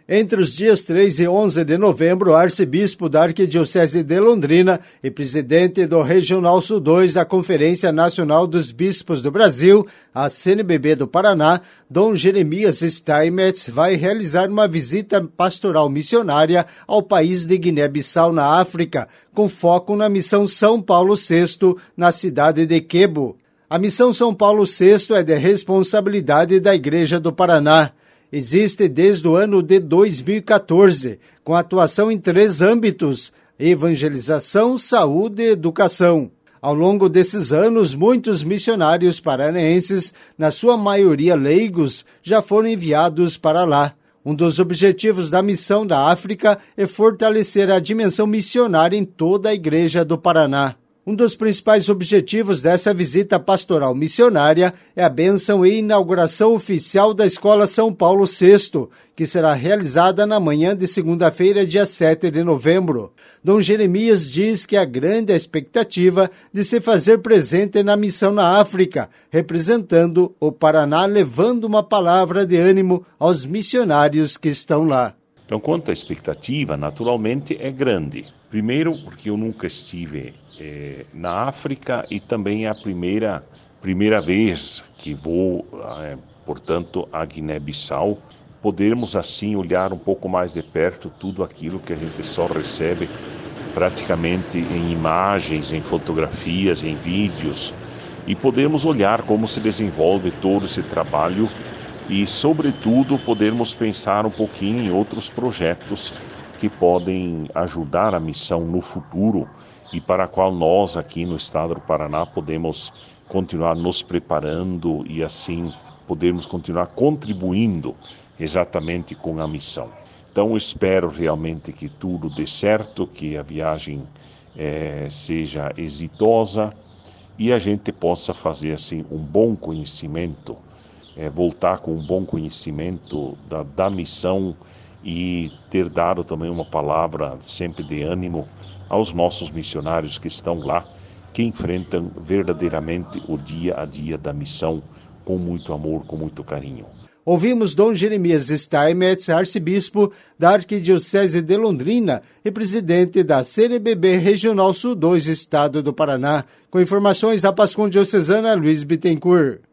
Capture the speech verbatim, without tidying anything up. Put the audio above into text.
Entre os dias três e onze de novembro, o arcebispo da Arquidiocese de Londrina e presidente do Regional Sul dois da Conferência Nacional dos Bispos do Brasil, a C N B B do Paraná, Dom Jeremias Steinmetz, vai realizar uma visita pastoral missionária ao país de Guiné-Bissau, na África, com foco na Missão São Paulo sexto, na cidade de Quebo. A Missão São Paulo sexto é de responsabilidade da Igreja do Paraná. Existe desde o ano de dois mil e quatorze, com atuação em três âmbitos: evangelização, saúde e educação. Ao longo desses anos, muitos missionários paranaenses, na sua maioria leigos, já foram enviados para lá. Um dos objetivos da missão da África é fortalecer a dimensão missionária em toda a Igreja do Paraná. Um dos principais objetivos dessa visita pastoral missionária é a bênção e inauguração oficial da Escola São Paulo sexto, que será realizada na manhã de segunda-feira, dia sete de novembro. Dom Jeremias diz que há grande expectativa de se fazer presente na missão na África, representando o Paraná, levando uma palavra de ânimo aos missionários que estão lá. Então, quanto à expectativa, naturalmente é grande. Primeiro, porque eu nunca estive eh, na África e também é a primeira, primeira vez que vou, eh, portanto, a Guiné-Bissau. Podermos, assim, olhar um pouco mais de perto tudo aquilo que a gente só recebe praticamente em imagens, em fotografias, em vídeos, e podermos olhar como se desenvolve todo esse trabalho e, sobretudo, podermos pensar um pouquinho em outros projetos que podem ajudar a missão no futuro e para a qual nós aqui no estado do Paraná podemos continuar nos preparando e assim podermos continuar contribuindo exatamente com a missão. Então espero realmente que tudo dê certo, que a viagem eh, seja exitosa e a gente possa fazer assim um bom conhecimento, eh, voltar com um bom conhecimento da, da missão e ter dado também uma palavra sempre de ânimo aos nossos missionários que estão lá, que enfrentam verdadeiramente o dia a dia da missão com muito amor, com muito carinho. Ouvimos Dom Jeremias Steinmetz, arcebispo da Arquidiocese de Londrina e presidente da C N B B Regional Sul dois, Estado do Paraná. Com informações da Pascom Diocesana, Luiz Bittencourt.